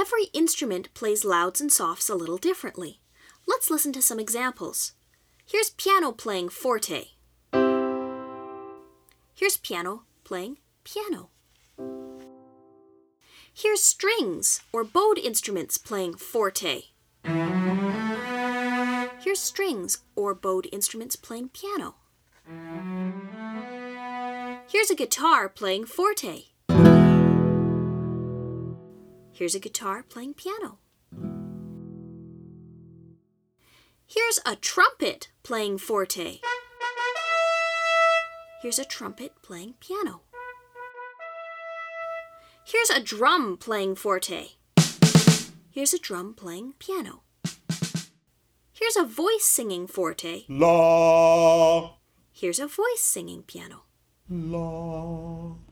Every instrument plays louds and softs a little differently. Let's listen to some examples. Here's piano playing forte. Here's piano playing piano. Here's strings or bowed instruments playing forte. Here's strings or bowed instruments playing piano. Here's a guitar playing forte. Here's a guitar playing piano. Here's a trumpet playing forte. Here's a trumpet playing piano. Here's a drum playing forte. Here's a drum playing piano. Here's a voice singing forte. La. Here's a voice singing piano. La.